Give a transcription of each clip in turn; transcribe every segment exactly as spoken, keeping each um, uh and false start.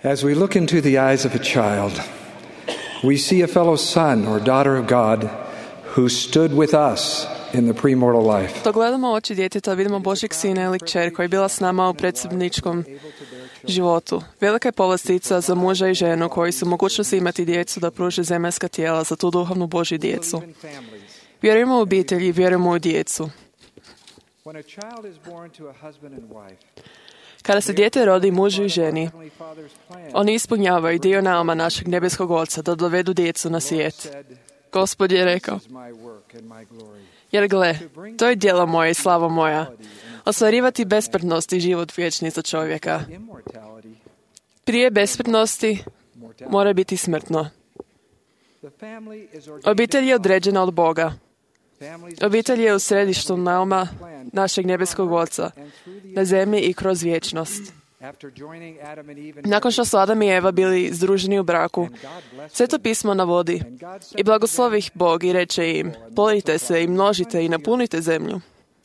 As we look into the eyes of a child, we see a fellow son or daughter of God who stood with us in the premortal life. To gledamo u oči djeteta, vidimo Božjeg sina ili kćer koja je bila s nama u predsjedničkom životu. Velika je povlastica za muža i ženu koji su mogućnosti imati djecu da pruže zemaljska tijela za tu duhovnu Božju djecu. Vjerujemo u obitelji, vjerujemo u djecu. Kada se dijete rodi mužu i ženi, oni ispunjavaju dio nauma našeg nebeskog Oca da dovedu djecu na svijet. Gospod je rekao, jer gle, to je djelo moje i slava moja, ostvarivati besmrtnost i život vječni za čovjeka. Prije besmrtnosti mora biti smrtno. Obitelj je određena od Boga. Obitelj je u središtu nauma našeg nebeskog Oca, na zemlji i kroz vječnost. Nakon što su Adam i Eva bili združeni u braku, Sveto pismo navodi i blagoslovi ih Bog i reče im, plodite se i množite i napunite zemlju.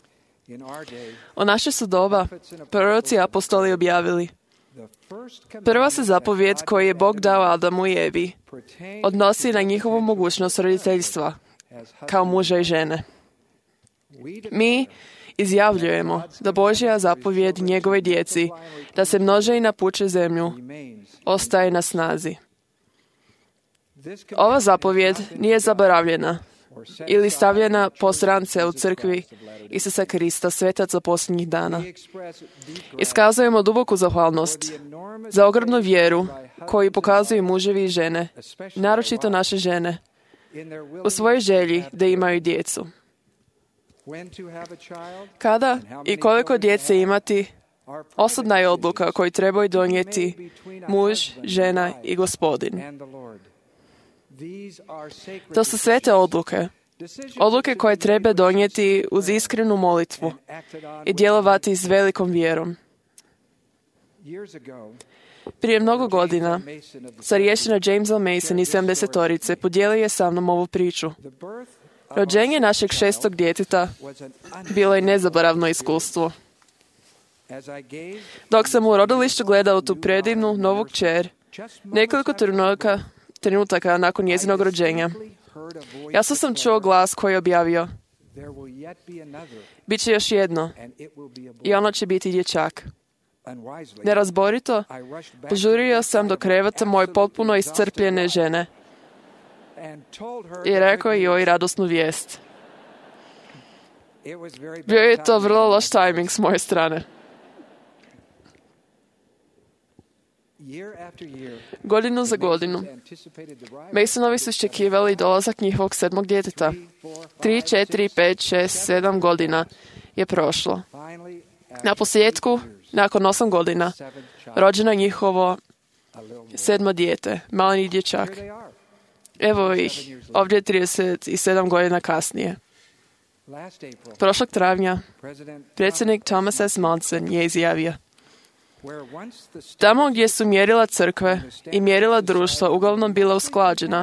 O naše su doba proroci i apostoli objavili, prva se zapovijed koju je Bog dao Adamu i Evi odnosi na njihovu mogućnost roditeljstva kao muža i žene. Mi izjavljujemo da Božja zapovijed njegove djeci da se množe i napuče zemlju ostaje na snazi. Ova zapovijed nije zaboravljena ili stavljena po strance u crkvi Isusa Krista, svetaca posljednjih dana. Iskazujemo duboku zahvalnost za ogromnu vjeru koju pokazuju muževi i žene, naročito naše žene, u svojoj želji da imaju djecu. Kada i koliko djece imati, osobna je odluka koju trebaju donijeti muž, žena i Gospodin. To su svete odluke. Odluke koje treba donijeti uz iskrenu molitvu i djelovati s velikom vjerom. Prije mnogo godina, starješina James L. Mason iz sedamdesetorice podijelio je sa mnom ovu priču. Rođenje našeg šestog djeteta bilo je nezaboravno iskustvo. Dok sam u rodilištu gledao tu predivnu novu kćer, nekoliko trenutaka, trenutaka nakon njezinog rođenja, jasno sam čuo glas koji je objavio, bit će još jedno i ono će biti dječak. Nerazborito, požurio sam do kreveta moje potpuno iscrpljene žene i rekao joj radosnu vijest. Bio je to vrlo loš tajming s moje strane. Godinu za godinu, Masonovi su iščekivali dolazak njihovog sedmog djeteta. Tri, četiri, pet, šest, sedam godina je prošlo. Na posljedku, nakon osam godina, rođeno je njihovo sedmo dijete, maleni dječak. Evo ih, ovdje trideset sedam godina kasnije. Prošlog travnja, predsjednik Thomas S. Monson je izjavio, tamo gdje su mjerila crkve i mjerila društva uglavnom bila usklađena,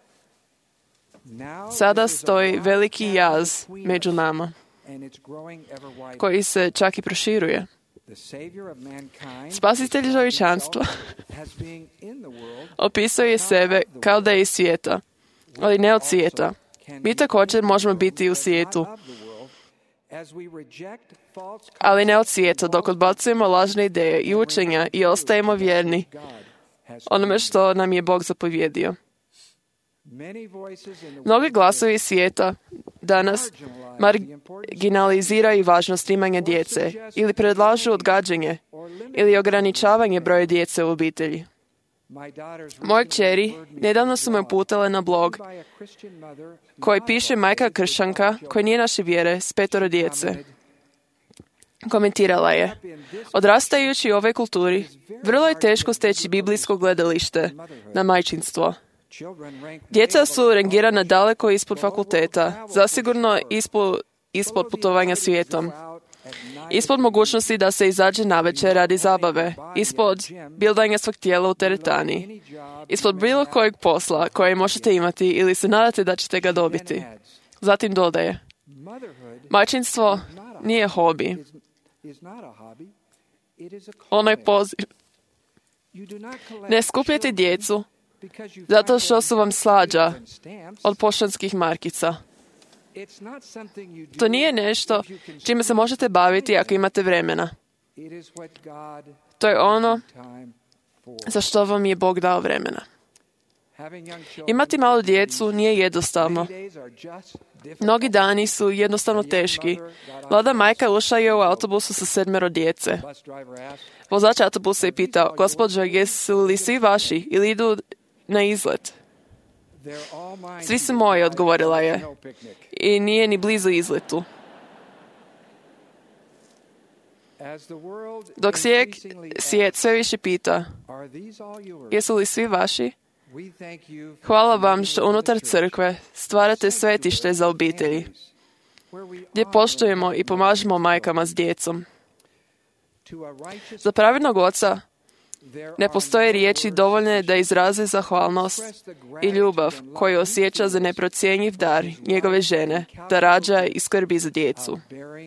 sada stoji veliki jaz među nama, koji se čak i proširuje. Spasitelj čovječanstva opisuje sebe kao da je iz svijeta, ali ne od svijeta. Mi također možemo biti u svijetu, ali ne od svijeta, dok odbacujemo lažne ideje i učenja i ostajemo vjerni onome što nam je Bog zapovjedio. Mnogi glasovi iz svijeta danas marginaliziraju važnost imanja djece ili predlažu odgađanje ili ograničavanje broja djece u obitelji. Moje kćeri nedavno su me uputile na blog koji piše majka kršćanka koja nije naše vjere s petoro djece. Komentirala je, odrastajući u ovoj kulturi, vrlo je teško steći biblijsko gledalište na majčinstvo. Djeca su rangirana daleko ispod fakulteta, zasigurno ispod, ispod putovanja svijetom, ispod mogućnosti da se izađe navečer radi zabave, ispod bildanja svog tijela u teretani, ispod bilo kojeg posla koje možete imati ili se nadate da ćete ga dobiti. Zatim dodaje, majčinstvo nije hobi, ono je poziv. Ne skupljajte djecu zato što su vam slađa od poštanskih markica. To nije nešto čime se možete baviti ako imate vremena. To je ono za što vam je Bog dao vremena. Imati malu djecu nije jednostavno. Mnogi dani su jednostavno teški. Mlada majka ušla je u autobusu sa sedmero djece. Vozač autobusa je pitao, gospođo, jesu li svi vaši ili idu na izlet? Svi su moji, odgovorila je. I nije ni blizu izletu. Dok svijet, svijet sve više pita, jesu li svi vaši? Hvala vam što unutar crkve stvarate svetište za obitelji, gdje poštujemo i pomažemo majkama s djecom. Za pravednog oca ne postoje riječi dovoljne da izraze zahvalnost i ljubav koju osjeća za neprocjenjiv dar njegove žene, da rađa i skrbi za djecu.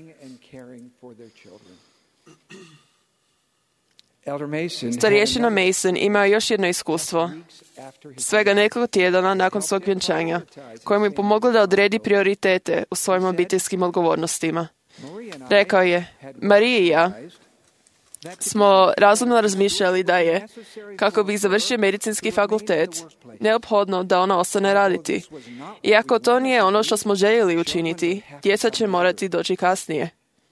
Starješina Mason ima još jedno iskustvo, svega nekoliko tjedana nakon svog vjenčanja, koje mu je pomoglo da odredi prioritete u svojim obiteljskim odgovornostima. Rekao je, Marija i ja smo razumno razmišljali da je, kako bi završio medicinski fakultet, neophodno da ona ostane raditi. Iako to nije ono što smo željeli učiniti, djeca će morati doći kasnije.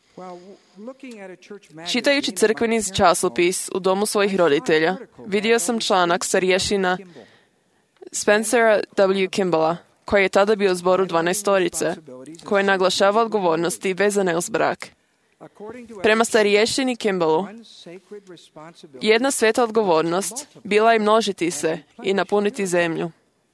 Čitajući crkveni časopis u domu svojih roditelja, vidio sam članak starješina Spencera W. Kimballa, koji je tada bio u zboru dvanaestorice, koji je naglašavao odgovornosti vezane uz brak. Prema starješini Kimballu, jedna sveta odgovornost bila je množiti se i napuniti zemlju.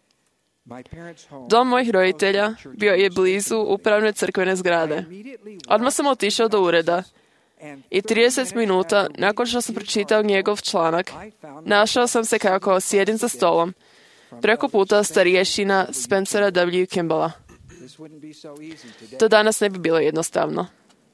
Dom mojih roditelja bio je blizu upravne crkvene zgrade. Odmah sam otišao do ureda i trideset minuta nakon što sam pročitao njegov članak, našao sam se kako sjedim za stolom preko puta starješina Spencera W. Kimballa. To danas ne bi bilo jednostavno.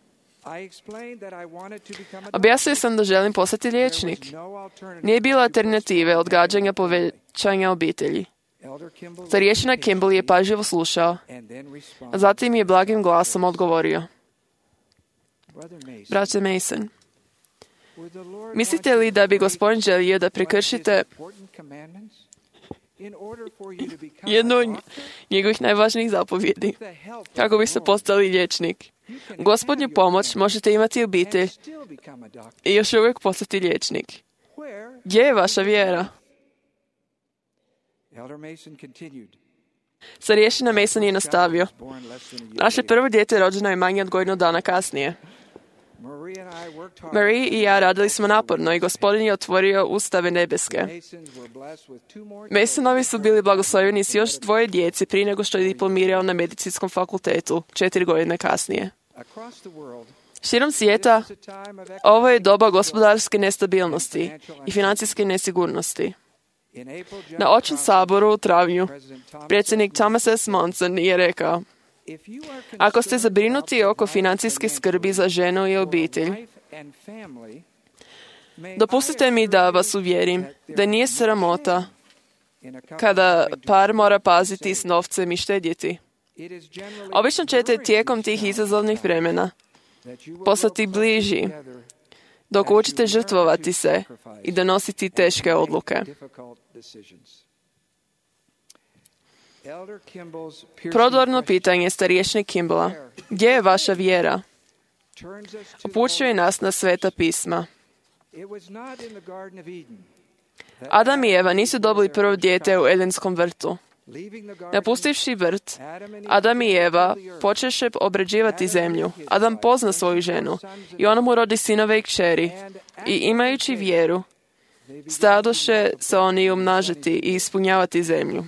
Objasnio sam da želim postati liječnik. Nije bilo alternative odgađanja povećanja obitelji. Starješina Kimball je pažljivo slušao, a zatim je blagim glasom odgovorio. Braće Mason, mislite li da bi Gospodin želio da prekršite jednu od njegovih najvažnijih zapovjedi kako biste postali liječnik? Gospodnju pomoć možete imati obitelj i još uvijek postati liječnik. Gdje je vaša vjera? Starješina Mason je nastavio. Naše prvo dijete rođeno je manje od godinu dana kasnije. Marie i ja radili smo naporno i Gospodin je otvorio ustave nebeske. Masonovi su bili blagoslovljeni s još dvoje djeci prije nego što je diplomirao na medicinskom fakultetu, četiri godine kasnije. Širom svijeta, ovo je doba gospodarske nestabilnosti i financijske nesigurnosti. Na Općem saboru u travnju predsjednik Thomas S. Monson je rekao, ako ste zabrinuti oko financijske skrbi za ženu i obitelj, dopustite mi da vas uvjerim da nije sramota kada par mora paziti s novcem i štedjeti. Obično ćete tijekom tih izazovnih vremena postati bliži dok učite žrtvovati se i donositi teške odluke. Prodorno pitanje starješine Kimballa, gdje je vaša vjera? Upućuje nas na sveta pisma. Adam i Eva nisu dobili prvo dijete u Edenskom vrtu. Napustivši vrt, Adam i Eva počeše obrađivati zemlju. Adam pozna svoju ženu i ona mu rodi sinove i kćeri i imajući vjeru, stadoše se oni umnažiti i ispunjavati zemlju.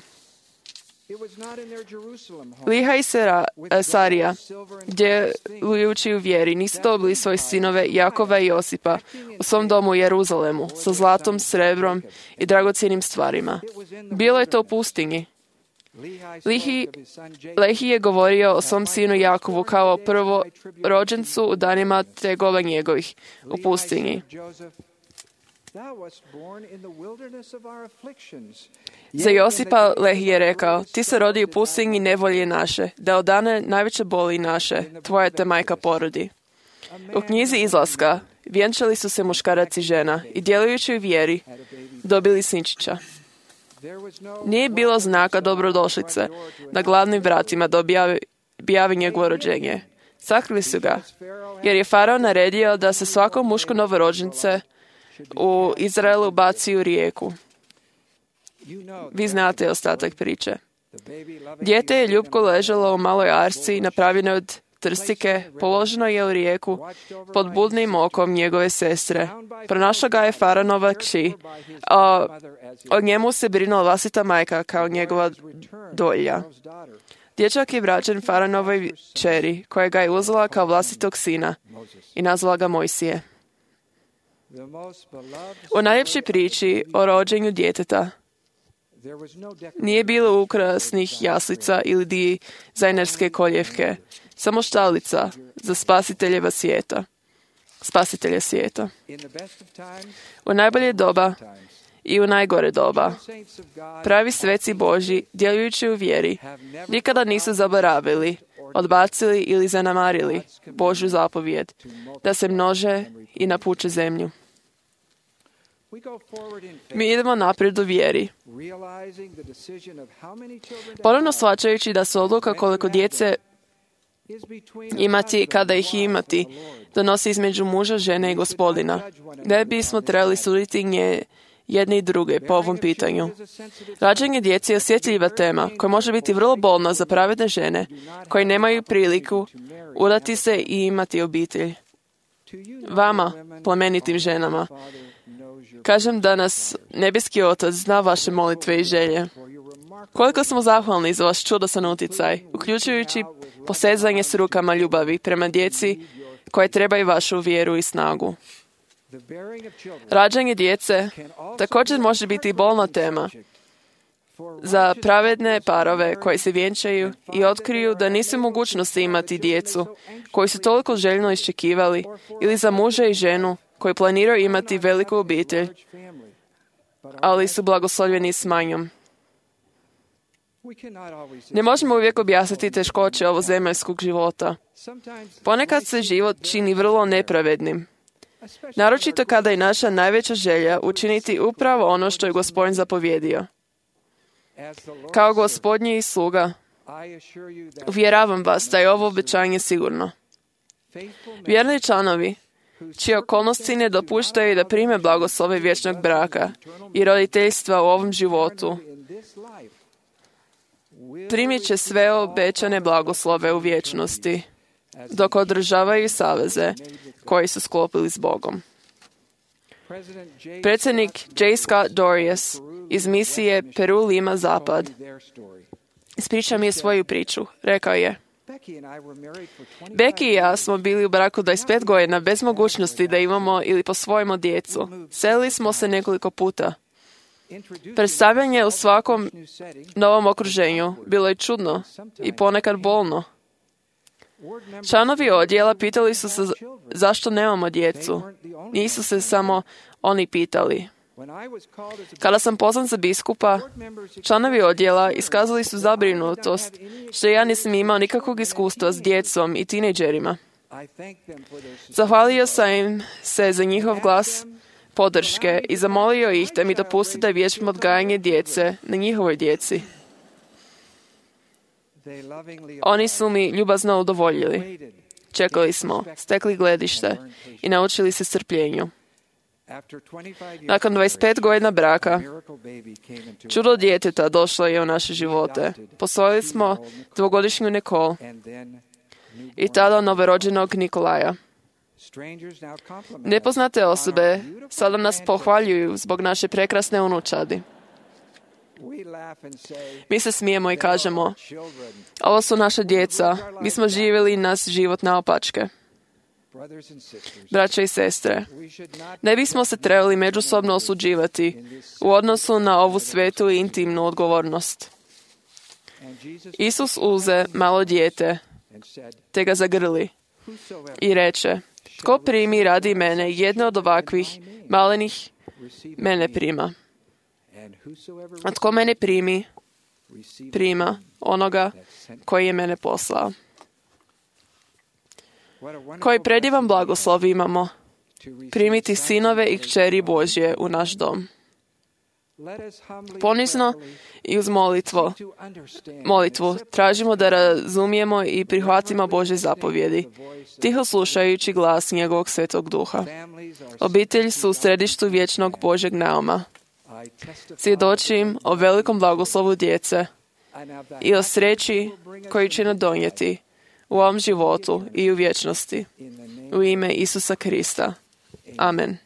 Liha i Sera, Sarija, djelujući u vjeri, nisu dobili svoje sinove Jakova i Josipa u svom domu u Jeruzalemu sa zlatom, srebrom i dragocjenim stvarima. Bilo je to u pustinji. Lihi, Lehi je govorio o svom sinu Jakovu kao prvo rođencu u danima tegova njegovih u pustinji. Za Josipa Lehi je rekao, ti se rodi u pustinji nevolje naše, da od dana najveće boli naše, tvoja te majka porodi. U knjizi Izlaska vjenčali su se muškarac i žena i djelujući u vjeri dobili sinčića. Nije bilo znaka dobrodošlice na glavnim vratima da objavi, objavi njegovo rođenje. Sakrili su ga, jer je farao naredio da se svako muško novorođence u Izraelu baci u rijeku. Vi znate ostatak priče. Dijete je ljubko ležalo u maloj arsci napravljeno od trstike, položeno je u rijeku pod budnim okom njegove sestre. Pronašla ga je faraonova kći, a o njemu se brinula vlastita majka kao njegova dolja. Dječak je vraćen faraonovoj kćeri, koja ga je uzela kao vlastitog sina i nazvala ga Mojsije. U najljepšoj priči o rođenju djeteta nije bilo ukrasnih jaslica ili dizajnerske koljevke, samo štalica za spasiteljeva svijeta. Spasitelja svijeta. U najbolje doba i u najgore doba pravi sveci Božji, djelujući u vjeri, nikada nisu zaboravili, odbacili ili zanemarili Božju zapovjed da se množe i napuče zemlju. Mi idemo naprijed u vjeri, ponovno shvaćajući da se odluka koliko djece imati i kada ih imati donosi između muža, žene i Gospodina. Ne bismo trebali suditi nje jedne i druge po ovom pitanju. Rađanje djece je osjetljiva tema koja može biti vrlo bolna za pravedne žene koje nemaju priliku udati se i imati obitelj. Vama, plemenitim ženama, kažem da nas nebeski Otac zna vaše molitve i želje. Koliko smo zahvalni za vaš čudosan utjecaj, uključujući posezanje s rukama ljubavi prema djeci koje trebaju vašu vjeru i snagu. Rađanje djece također može biti bolna tema za pravedne parove koji se vjenčaju i otkriju da nisu mogućnosti imati djecu koji su toliko željno iščekivali, ili za muža i ženu koji planiraju imati veliku obitelj, ali su blagoslovljeni s manjom. Ne možemo uvijek objasniti teškoće ovog zemaljskog života. Ponekad se život čini vrlo nepravednim. Naročito kada je naša najveća želja učiniti upravo ono što je Gospodin zapovjedio. Kao Gospodnji sluga, uvjeravam vas da je ovo obećanje sigurno. Vjerni članovi, čije okolnosti ne dopuštaju da prime blagoslove vječnog braka i roditeljstva u ovom životu, primit će sve obećane blagoslove u vječnosti, dok održavaju saveze koji su sklopili s Bogom. Predsjednik J. Scott Dorius iz misije Peru Lima Zapad ispriča mi je svoju priču. Rekao je, Becky i ja smo bili u braku dvadeset pet godina bez mogućnosti da imamo ili posvojimo djecu. Selili smo se nekoliko puta. Predstavljanje u svakom novom okruženju bilo je čudno i ponekad bolno. Članovi odjela pitali su se zašto nemamo djecu. Nisu se samo oni pitali. Kada sam pozvan za biskupa, članovi odjela iskazali su zabrinutost što ja nisam imao nikakvog iskustva s djecom i tinejdžerima. Zahvalio sam im se za njihov glas podrške i zamolio ih da mi dopuste da vječim odgajanje djece na njihovoj djeci. Oni su mi ljubazno udovoljili. Čekali smo, stekli gledište i naučili se strpljenju. Nakon dvadeset pet godina braka, čudo djeteta došlo je u naše živote. Posvojili smo dvogodišnju Nikol i tada novorođenog Nikolaja. Nepoznate osobe sada nas pohvaljuju zbog naše prekrasne unučadi. Mi se smijemo i kažemo, ovo su naša djeca, mi smo živjeli nas život naopačke. Braće i sestre, ne bismo se trebali međusobno osuđivati u odnosu na ovu svetu i intimnu odgovornost. Isus uze malo dijete, te ga zagrli i reče, tko primi radi mene jedne od ovakvih malenih mene prima. A tko mene primi, prima onoga koji je mene poslao. Koji predivan blagoslov imamo primiti sinove i kćeri Božje u naš dom. Ponizno i uz molitvo, molitvu tražimo da razumijemo i prihvatimo Božje zapovjedi, tiho slušajući glas njegovog Svetog Duha. Obitelj su u središtu vječnog Božjeg nauma. Svjedočim o velikom blagoslovu djece i o sreći koju će nam donijeti u ovom životu i u vječnosti. U ime Isusa Krista. Amen.